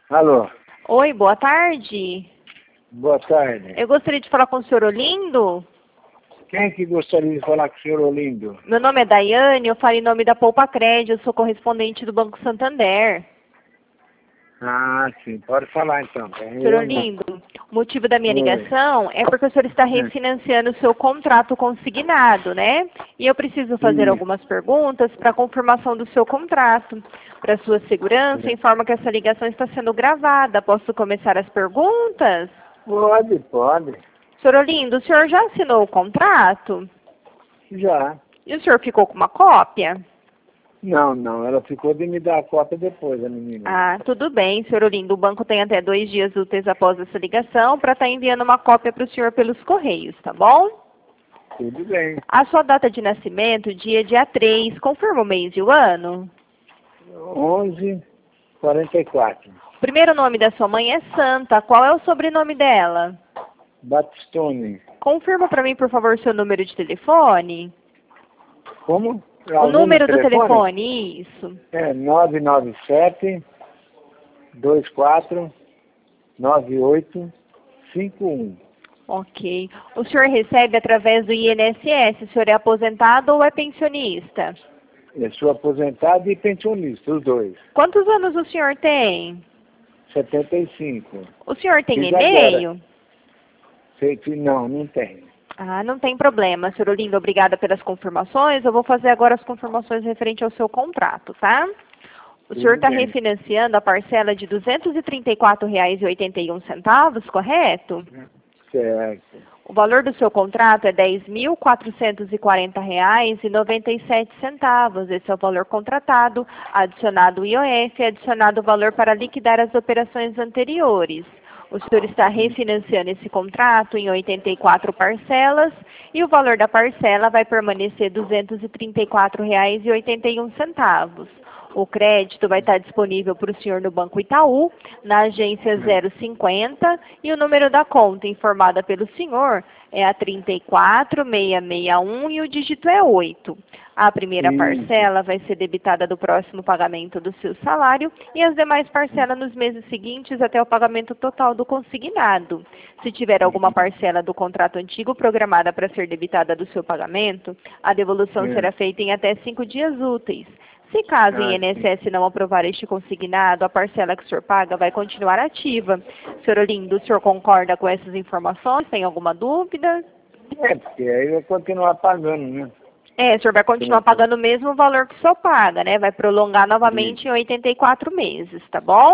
Alô, Oi, boa tarde. boa tarde. Eu gostaria de falar com o senhor Olindo. Quem que gostaria de falar com o senhor Olindo? Meu nome é Daiane, eu falo em nome da Poupa Crédito, eu sou correspondente do Banco Santander. Ah, sim, pode falar então. Senhor Olindo, o motivo da minha Oi. ligação é porque o senhor está refinanciando o seu contrato consignado, né? E eu preciso fazer Sim. algumas perguntas para confirmação do seu contrato. Para sua segurança, informo que essa ligação está sendo gravada. Posso começar as perguntas? Pode. Senhor Olindo, o senhor já assinou o contrato? Já. E o senhor ficou com uma cópia? Não, ela ficou de me dar a cópia depois, a menina. Ah, tudo bem, senhor Olindo. O banco tem até 2 dias úteis após essa ligação para estar enviando uma cópia para o senhor pelos correios, tá bom? Tudo bem. A sua data de nascimento, dia 3, confirma o mês e o ano? 11:44. O primeiro nome da sua mãe é Santa. Qual é o sobrenome dela? Batistone. Confirma para mim, por favor, seu número de telefone. Como? O número do telefone, isso. É 997 24 9851. Ok. O senhor recebe através do INSS? O senhor é aposentado ou é pensionista? Eu sou aposentado e pensionista, os dois. Quantos anos o senhor tem? 75. O senhor tem Fiz e-mail? Sei que não tenho. Ah, não tem problema, senhor Olindo. Obrigada pelas confirmações. Eu vou fazer agora as confirmações referente ao seu contrato, tá? O senhor está refinanciando a parcela de R$ 234,81, correto? Certo. O valor do seu contrato é R$ 10.440,97. Esse é o valor contratado, adicionado o IOF, adicionado o valor para liquidar as operações anteriores. O senhor está refinanciando esse contrato em 84 parcelas e o valor da parcela vai permanecer R$ 234,81. O crédito vai estar disponível para o senhor no Banco Itaú, na agência 050, e o número da conta informada pelo senhor é a 34661 e o dígito é 8. A primeira parcela vai ser debitada do próximo pagamento do seu salário e as demais parcelas nos meses seguintes até o pagamento total do consignado. Se tiver alguma parcela do contrato antigo programada para ser debitada do seu pagamento, a devolução será feita em até 5 dias úteis. Se caso o INSS não aprovar este consignado, a parcela que o senhor paga vai continuar ativa. Senhor Olindo, o senhor concorda com essas informações? Tem alguma dúvida? Porque aí eu vou continuar pagando, né? O senhor vai continuar pagando o mesmo valor que o senhor paga, né? Vai prolongar novamente em 84 meses, tá bom?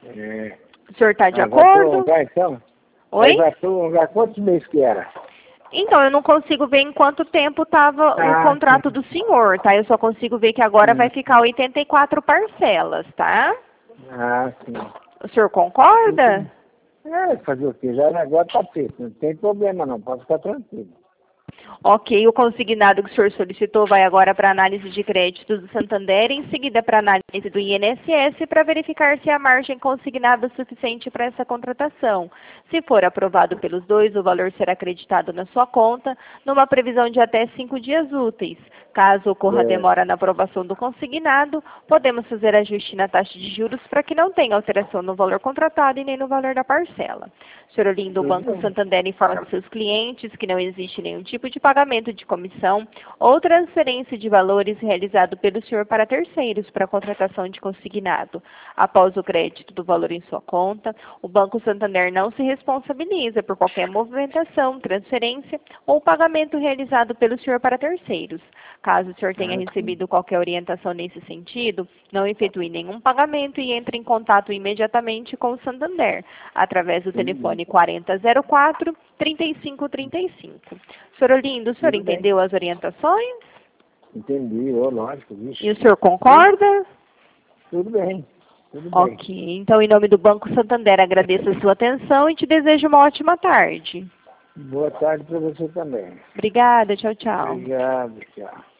O senhor está de acordo? Vai então? Oi? Vai quantos meses que era? Então, eu não consigo ver em quanto tempo estava o contrato do senhor, tá? Eu só consigo ver que agora vai ficar 84 parcelas, tá? Ah, sim. O senhor concorda? Fazer o quê? Já o negócio tá feito. Não tem problema não, pode ficar tranquilo. Ok, o consignado que o senhor solicitou vai agora para análise de crédito do Santander, em seguida para análise do INSS para verificar se a margem consignada é suficiente para essa contratação. Se for aprovado pelos dois, o valor será acreditado na sua conta, numa previsão de até 5 dias úteis. Caso ocorra demora na aprovação do consignado, podemos fazer ajuste na taxa de juros para que não tenha alteração no valor contratado e nem no valor da parcela. Senhor Olindo, o Banco Santander informa aos seus clientes que não existe nenhum tipo de pagamento de comissão ou transferência de valores realizado pelo senhor para terceiros para a contratação de consignado. Após o crédito do valor em sua conta, o Banco Santander não se responsabiliza por qualquer movimentação, transferência ou pagamento realizado pelo senhor para terceiros. Caso o senhor tenha recebido qualquer orientação nesse sentido, não efetue nenhum pagamento e entre em contato imediatamente com o Santander, através do telefone 4004-3535. Senhor Olindo, o senhor entendeu as orientações? Entendi, lógico. E o senhor concorda? Tudo bem. Ok, então em nome do Banco Santander agradeço a sua atenção e te desejo uma ótima tarde. Boa tarde para você também. Obrigada, tchau, tchau. Obrigado, tchau.